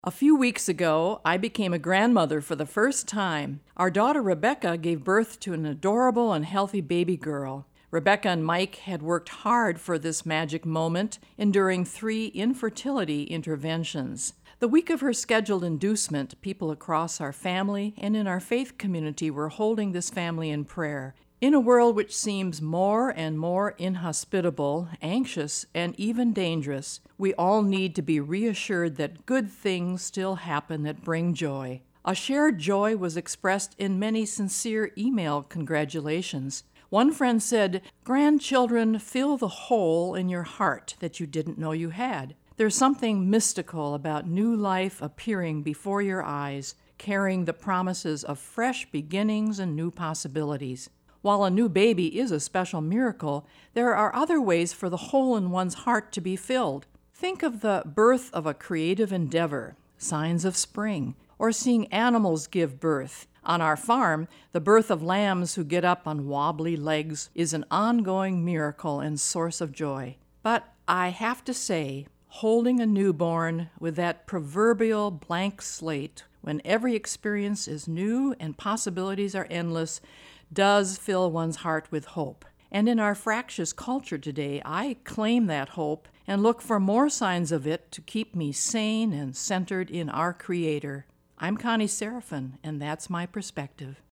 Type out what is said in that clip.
A few weeks ago, I became a grandmother for the first time. Our daughter Rebecca gave birth to an adorable and healthy baby girl. Rebecca and Mike had worked hard for this magic moment, enduring 3 infertility interventions. The week of her scheduled inducement, people across our family and in our faith community were holding this family in prayer. In a world which seems more and more inhospitable, anxious, and even dangerous, we all need to be reassured that good things still happen that bring joy. A shared joy was expressed in many sincere email congratulations. One friend said, "Grandchildren fill the hole in your heart that you didn't know you had. There's something mystical about new life appearing before your eyes, carrying the promises of fresh beginnings and new possibilities." While a new baby is a special miracle, there are other ways for the hole in one's heart to be filled. Think of the birth of a creative endeavor, signs of spring, or seeing animals give birth. On our farm, the birth of lambs who get up on wobbly legs is an ongoing miracle and source of joy. But I have to say, holding a newborn with that proverbial blank slate, when every experience is new and possibilities are endless, does fill one's heart with hope. And in our fractious culture today, I claim that hope and look for more signs of it to keep me sane and centered in our Creator. I'm Connie Seraphin, and that's my perspective.